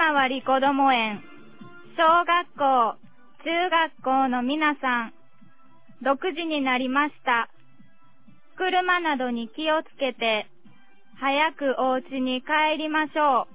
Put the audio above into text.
回りこども園、小学校、中学校の皆さん、6時になりました。車などに気をつけて、早くお家に帰りましょう。